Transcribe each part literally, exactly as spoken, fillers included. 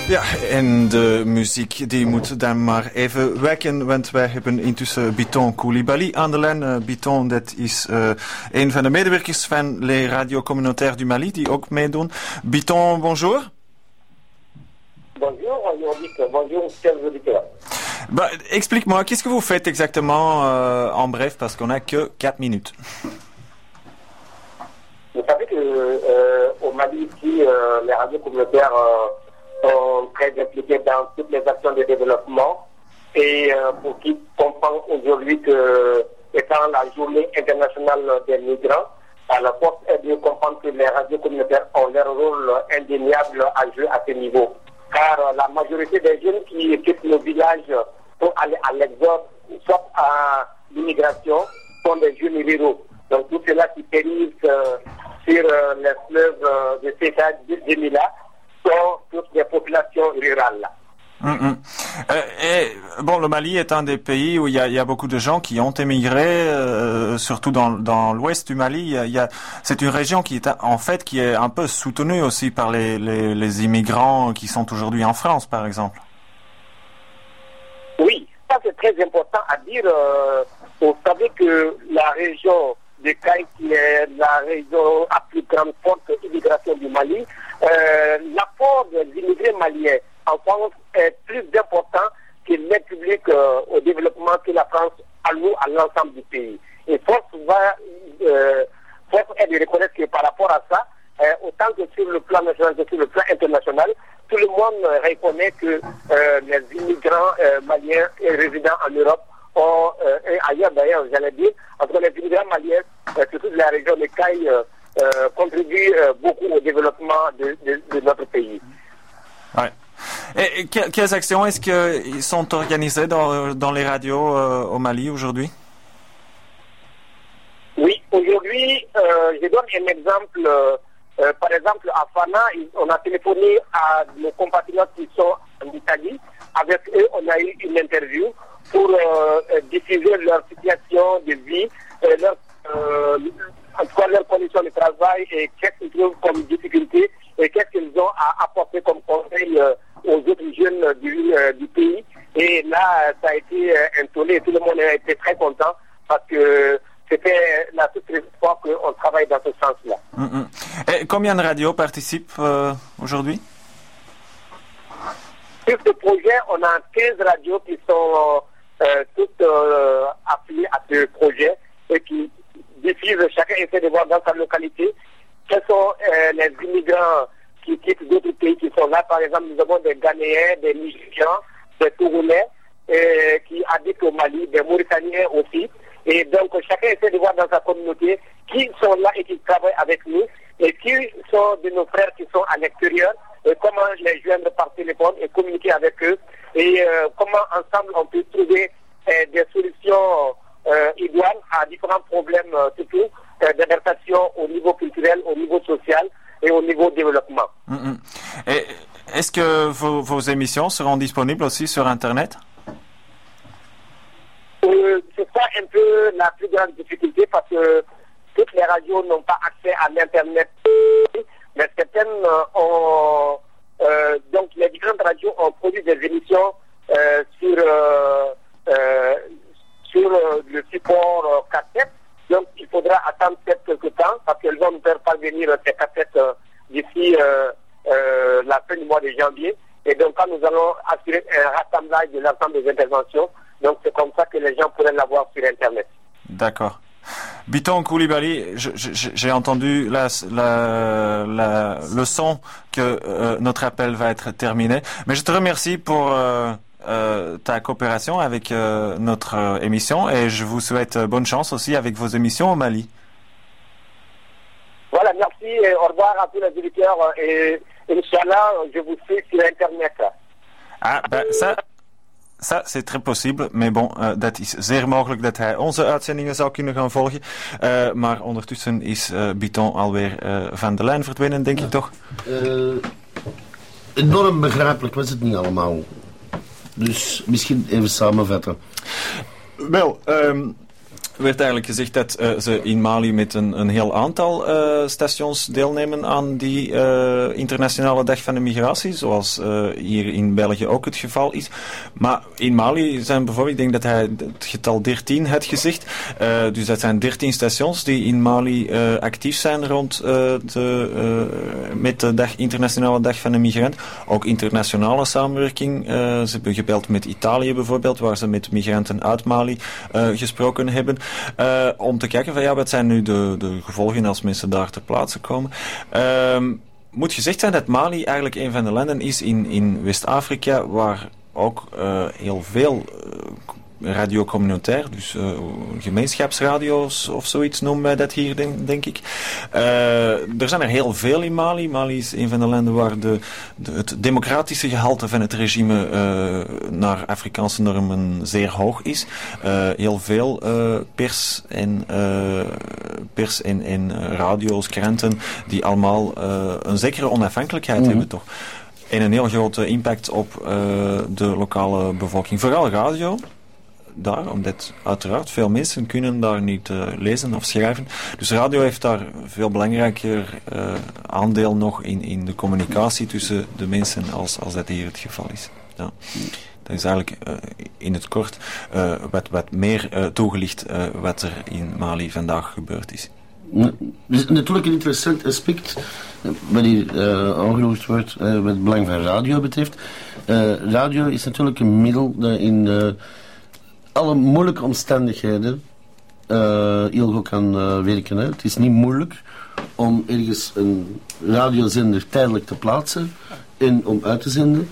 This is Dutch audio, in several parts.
Ja, en de muziek die moet dan maar even wekken, want wij hebben intussen Biton Koulibaly aan de lijn. Uh, Biton, dat is uh, een van de medewerkers van Les Radio Communautaires du Mali, die ook meedoen. Biton, bonjour. Bonjour, bonjour, bonjour, chers auditeurs. Bah, explique-moi, qu'est-ce que vous faites exactement euh, en bref, parce qu'on n'a que quatre minutes. Vous savez que euh, au Mali, ici, euh, les radios communautaires euh, sont très impliquées dans toutes les actions de développement. Et euh, pour qui comprend aujourd'hui que, étant la journée internationale des migrants, à la force est de comprendre que les radios communautaires ont leur rôle indéniable à jouer à ce niveau. Car la majorité des jeunes qui quittent nos villages pour aller à l'exode, soit à l'immigration, sont des jeunes ruraux. Donc tout cela qui périssent euh, sur euh, les fleuves euh, de ces États-Unis-là sont toutes des populations rurales. Mmh. Euh, et, bon, le Mali est un des pays où il y a, il y a beaucoup de gens qui ont émigré, euh, surtout dans, dans l'ouest du Mali. Il y a, il y a, c'est une région qui est en fait qui est un peu soutenue aussi par les, les, les immigrants qui sont aujourd'hui en France, par exemple. Oui, ça c'est très important à dire. Euh, vous savez que la région de Caille, qui est la région à plus grande forte immigration du Mali, euh, l'apport des immigrés maliens en France est plus important que l'aide publique euh, au développement que la France alloue à l'ensemble du pays. Et force va, euh, force est de reconnaître que par rapport à ça, euh, autant que sur le plan national que sur le plan international, tout le monde euh, reconnaît que euh, les immigrants euh, maliens et résidents en Europe ont, euh, et ailleurs d'ailleurs, j'allais dire, en tout cas les immigrants maliens, euh, surtout de la région de Caille, euh, euh, contribuent euh, beaucoup au développement de, de, de notre pays. Ouais. Et, et quelles actions est-ce qu'ils sont organisées dans, dans les radios euh, au Mali aujourd'hui? Oui, aujourd'hui, euh, je donne un exemple. Euh, euh, par exemple, à Fana, on a téléphoné à nos compatriotes qui sont en Italie. Avec eux, on a eu une interview pour euh, diffuser leur situation de vie, euh, leur, euh, en tout cas leurs conditions de travail et qu'est-ce qu'ils trouvent comme difficulté et qu'est-ce qu'ils ont à apporter comme conseil euh, aux autres jeunes du, euh, du pays. Et là, ça a été euh, un tollé. Tout le monde a été très content parce que c'était la toute première fois qu'on travaille dans ce sens-là. Mm-hmm. Et combien de radios participent euh, aujourd'hui? Sur ce projet, on a quinze radios qui sont euh, toutes euh, affiliées à ce projet et qui diffusent, chacun essaie de voir dans sa localité quels sont euh, les immigrants qui quittent d'autres pays qui sont là. Par exemple, nous avons des Ghanéens, des Nigérians, des Toulonnais euh, qui habitent au Mali, des Mauritaniens aussi. Et donc, chacun essaie de voir dans sa communauté qui sont là et qui travaillent avec nous et qui sont de nos frères qui sont à l'extérieur et comment les joindre par téléphone et communiquer avec eux et euh, comment ensemble on peut trouver euh, des solutions euh, idoines à différents problèmes, euh, surtout euh, d'adaptation au niveau culturel, au niveau social et au niveau développement. Mm-hmm. Et est-ce que vos, vos émissions seront disponibles aussi sur Internet? Euh, c'est ça un peu la plus grande difficulté parce que toutes les radios n'ont pas accès à l'Internet. Mais certaines euh, ont... Euh, donc les différentes radios ont produit des émissions euh, sur, euh, euh, sur euh, le support euh, cassette. Donc il faudra attendre peut-être quelques temps parce qu'elles vont nous faire parvenir ces cassettes euh, d'ici euh, euh, la fin du mois de janvier. Et donc quand nous allons assurer un rassemblage de l'ensemble des interventions, donc c'est comme ça que les gens pourraient l'avoir sur Internet. D'accord. Biton Koulibaly, je, je, j'ai entendu la, la, la, le son que euh, notre appel va être terminé. Mais je te remercie pour euh, euh, ta coopération avec euh, notre euh, émission et je vous souhaite bonne chance aussi avec vos émissions au Mali. Voilà, merci et au revoir à tous les auditeurs et Inch'Allah, je vous suis sur Internet. Ah, ben ça... Ça, c'est très possible, maar bon, uh, dat is zeer mogelijk dat hij onze uitzendingen zou kunnen gaan volgen. Uh, maar ondertussen is uh, Biton alweer uh, van de lijn verdwenen, denk ja. ik toch? Uh, enorm begrijpelijk was het niet allemaal. Dus misschien even samenvatten. Wel, um, Er werd eigenlijk gezegd dat uh, ze in Mali met een, een heel aantal uh, stations deelnemen aan die uh, internationale dag van de migratie, zoals uh, hier in België ook het geval is. Maar in Mali zijn bijvoorbeeld, ik denk dat hij het getal dertien had gezegd, uh, dus dat zijn dertien stations die in Mali uh, actief zijn rond uh, de, uh, met de dag, internationale dag van de migrant. Ook internationale samenwerking. Uh, ze hebben gebeld met Italië bijvoorbeeld, waar ze met migranten uit Mali uh, gesproken hebben. Uh, om te kijken van ja, wat zijn nu de, de gevolgen als mensen daar ter plaatse komen. Uh, moet gezegd zijn dat Mali eigenlijk een van de landen is in, in West-Afrika waar ook uh, heel veel uh, radio communautair, dus uh, gemeenschapsradio's of zoiets noemen wij dat hier, denk, denk ik. Uh, er zijn er heel veel in Mali. Mali is een van de landen waar de, de, het democratische gehalte van het regime uh, naar Afrikaanse normen zeer hoog is. Uh, heel veel uh, pers en, uh, pers en, en radio's, kranten, die allemaal uh, een zekere onafhankelijkheid mm-hmm. hebben, toch? En een heel grote impact op uh, de lokale bevolking. Vooral radio. Daar, omdat uiteraard veel mensen kunnen daar niet uh, lezen of schrijven. Dus radio heeft daar veel belangrijker uh, aandeel nog in, in de communicatie tussen de mensen als, als dat hier het geval is. Ja. Dat is eigenlijk uh, in het kort uh, wat, wat meer uh, toegelicht uh, wat er in Mali vandaag gebeurd is. Ja, dus natuurlijk een interessant aspect wat hier uh, aangeroerd wordt uh, wat het belang van radio betreft. Uh, radio is natuurlijk een middel dat in uh, alle moeilijke omstandigheden uh, heel goed kan uh, werken. Hè. Het is niet moeilijk om ergens een radiozender tijdelijk te plaatsen en om uit te zenden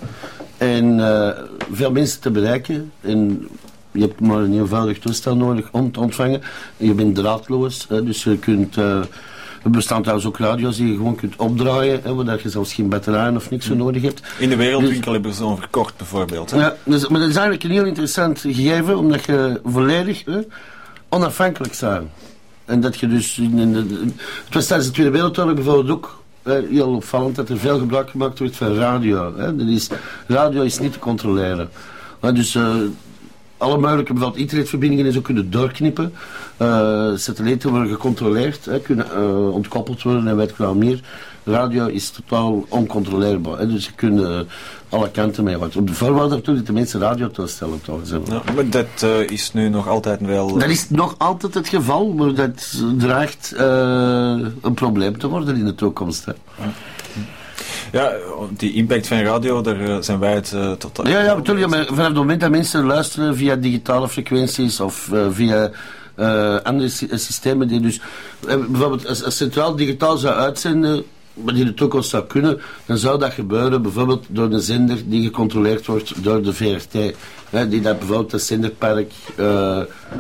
en uh, veel mensen te bereiken. En je hebt maar een eenvoudig toestel nodig om te ontvangen. Je bent draadloos, hè, dus je kunt... Uh, er bestaan trouwens ook radio's die je gewoon kunt opdraaien, hè, waar je zelfs geen batterijen of niks voor nodig hebt. In de Wereldwinkel dus, hebben ze zo'n verkocht bijvoorbeeld. Hè? Ja, dus, maar dat is eigenlijk een heel interessant gegeven, omdat je volledig hè, onafhankelijk bent. En dat je dus... In, in de, het was tijdens de Tweede Wereldoorlog bijvoorbeeld ook hè, heel opvallend dat er veel gebruik gemaakt wordt van radio. Hè. Dat is, radio is niet te controleren. Hè, dus... Uh, alle mogelijke bijvoorbeeld internetverbindingen is ook kunnen doorknippen. Uh, satellieten worden gecontroleerd, hè, kunnen uh, ontkoppeld worden en weet ik wel meer. Radio is totaal oncontroleerbaar. Hè, dus je kunt uh, alle kanten mee wachten. Op de voorwaarde dat de mensen radiotoestellen trouwens hebben. Ja, maar dat uh, is nu nog altijd wel... Uh... Dat is nog altijd het geval, maar dat dreigt uh, een probleem te worden in de toekomst. Hè. Ja. Ja, die impact van radio, daar zijn wij het uh, totaal... Ja, ja, natuurlijk. Maar vanaf het moment dat mensen luisteren via digitale frequenties of uh, via uh, andere sy- systemen die dus... Uh, bijvoorbeeld als, als Centraal Digitaal zou uitzenden, wat in de toekomst zou kunnen, dan zou dat gebeuren bijvoorbeeld door een zender die gecontroleerd wordt door de V R T. Hè, die dat bijvoorbeeld het zenderpark uh,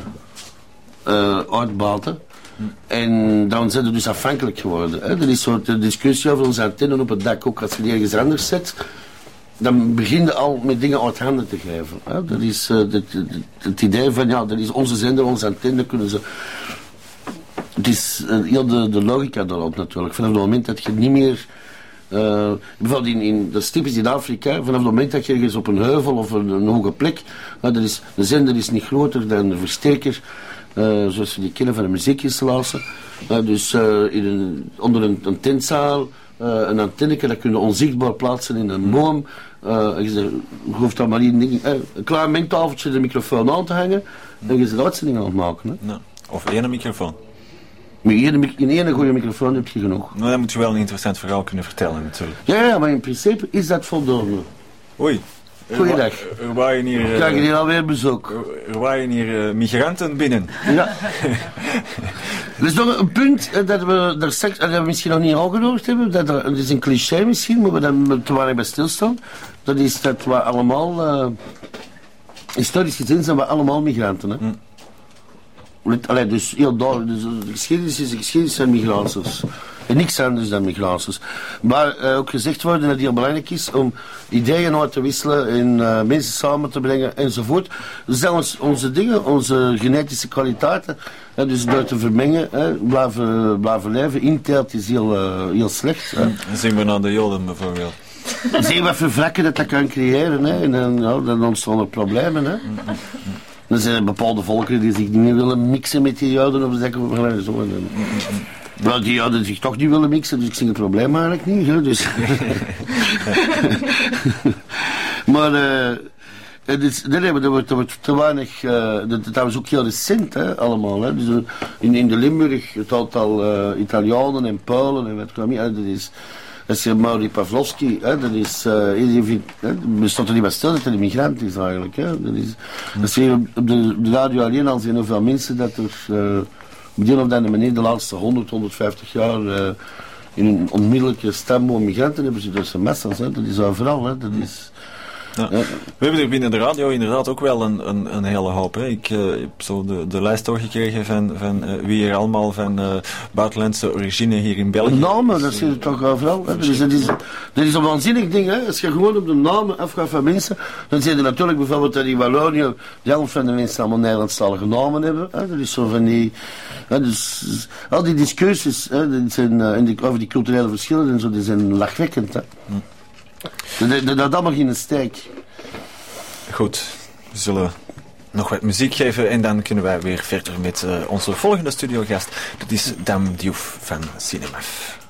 uh, uitbaten. En dan zijn we dus afhankelijk geworden. Hè. Er is zo'n discussie over onze antenne op het dak ook. Als je die ergens anders zet, dan begin je al met dingen uit handen te geven. Hè. Dat is uh, het, het, het idee van, ja, dat is onze zender, onze antenne, kunnen ze... Het is uh, heel de, de logica daarop natuurlijk. Vanaf het moment dat je niet meer... Uh, bijvoorbeeld in, in, dat is typisch in Afrika, vanaf het moment dat je ergens op een heuvel of een, een hoge plek... Uh, dat is, de zender is niet groter dan de versterker... Uh, zoals we die kennen van de muziekinstallatie. Uh, dus uh, in een, onder een, een tentzaal, uh, een antenneke, dat kun je onzichtbaar plaatsen in een boom. Uh, je, zegt, je hoeft dan maar één ding, uh, een klein mengtafeltje de microfoon aan te hangen en je zit de uitzending aan het maken. Hè. Nou, of één microfoon. Maar in één goede microfoon heb je genoeg. Nou, dan moet je wel een interessant verhaal kunnen vertellen natuurlijk. Ja, ja, maar in principe is dat voldoende. Oei. Goeiedag. Er, er waaien hier... Uh, Krijg je hier alweer bezoek. Er, er waaien hier uh, migranten binnen. Ja. Er is nog een punt uh, dat we daar straks, uh, dat we misschien nog niet aangehoord hebben. Dat, er, dat is een cliché misschien, maar we daar te weinig bij stilstaan. Dat is dat we allemaal... Uh, historisch gezien zijn we allemaal migranten. Hè? Mm. Allee, dus heel duidelijk. Dus de geschiedenis is de geschiedenis van migraties. En niks anders dan migraties. Maar uh, ook gezegd worden dat het heel belangrijk is om ideeën uit te wisselen en uh, mensen samen te brengen enzovoort. Zelfs onze dingen, onze genetische kwaliteiten, uh, dus door te vermengen, uh, blijven, blijven leven. Inteelt is heel, uh, heel slecht. Uh. Zien we naar de Joden bijvoorbeeld. Zie je wat voor vlakken dat dat kan creëren, hè? En dan, ja, dan ontstaan er problemen. Hè? Er zijn bepaalde volkeren die zich niet meer willen mixen met die Joden. Of zeggen we zo. Nou, die Joden zich toch niet willen mixen, dus ik zie het probleem eigenlijk niet. Hè, dus. Maar uh, het is, nee, nee, er wordt, er wordt te weinig, uh, dat, dat was ook heel recent hè, allemaal. Hè. Dus, uh, in, in de Limburg, het aantal uh, Italianen en Polen en wat kwam je, dat is... Dat is Mauri Pavlovski, hè, dat is, uh, we stond er niet bij stil dat het een immigrant is eigenlijk. Hè. Dat is, dat is hier op de, de radio alleen al zijn hoeveel mensen dat er uh, op die of andere manier de laatste honderd, honderdvijftig jaar uh, in een onmiddellijke stamboom migranten hebben ze dus een massa's, hè. Dat is overal, hè. Dat is... Ja. Ja. We hebben er binnen de radio inderdaad ook wel een, een, een hele hoop. Hè. Ik uh, heb zo de, de lijst doorgekregen van, van uh, wie er allemaal van uh, buitenlandse origine hier in België... Namen, dat zie je toch overal. Hè. Dus dat, is, dat is een waanzinnig ding. Hè. Als je gewoon op de namen afgaat van mensen, dan zie je natuurlijk bijvoorbeeld dat in Wallonië de helft van de mensen allemaal Nederlandstalige namen hebben. Hè. Dat is zo van die... Hè, dus, al die discussies hè, die zijn, uh, die, over die culturele verschillen en zo, die zijn lachwekkend. Hè. Hm. Dat, dat, dat allemaal geen steek. Goed, we zullen nog wat muziek geven en dan kunnen wij weer verder met uh, onze volgende studiogast. Dat is Dame Diouf van Cinemaf.